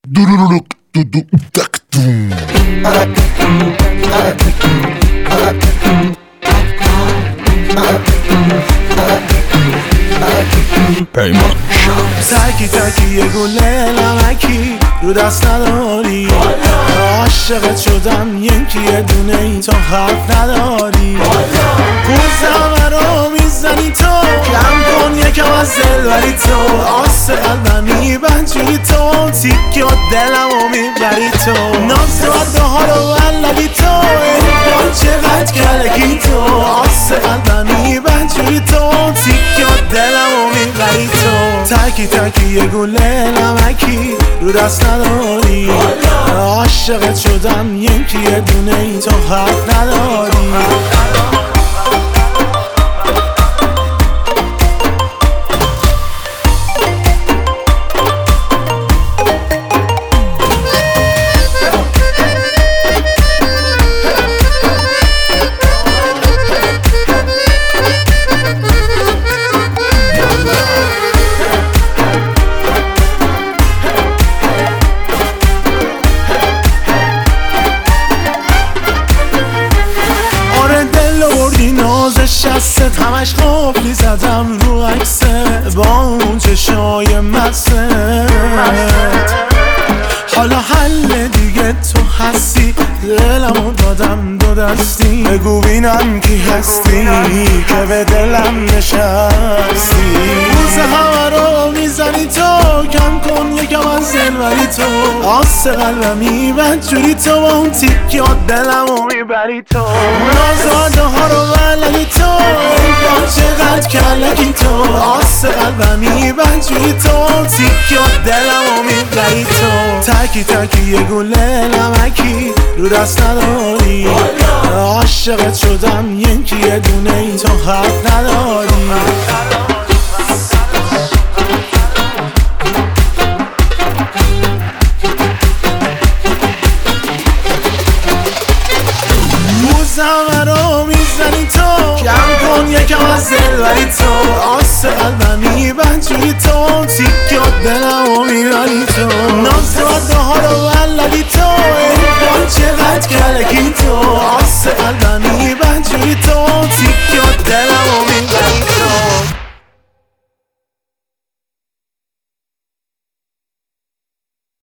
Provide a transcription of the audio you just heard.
پیمان تکی تکی یه گله نمکی رو دست نداری عاشقت شدم یکی یه دونه ای تو حرف نداری کوزم رو میزنی تو کم کن یکم از دل ولی تو آس قلبم میبنجی تو تیکه دلم رو میبری تو ناز و ها رو ولدی تو ایمان چقدر کلکی تو آس قلبم میبنجی تو تیکه دلم رو میبری تو تکی تکی یه گله نمکی رو دست نداری عاشقت شدم یکی یه دونه ای تو حرف نداری شستت همش قفلی زدم رو عکست با اون چشای مست حالا حل دیگه تو هستی دلمو دادم دو دستی بگو بینم کی هستی که به دلم نشستی روز همه رو میزنی تو کم کن یکم از دلبری تو آس قلبم میبند جوری تو با اون تیکی ها دلمو میبری تو نازاده ها رو ولدی تو ایمان چقدر کلکی تو آس قلبم میبند جوری تو تیکی ها دلمو میبری تو تکی تکی یه گله نمکی رو دست نداری عاشقت شدم یکی یه دونه ای تو حرف نداری روزمه رو میزنی تو کم کن یکم از دل ولی تو آس قلبم میبند جوری تو تیکه دلم رو میبری تو ناز ها رو ولدی تو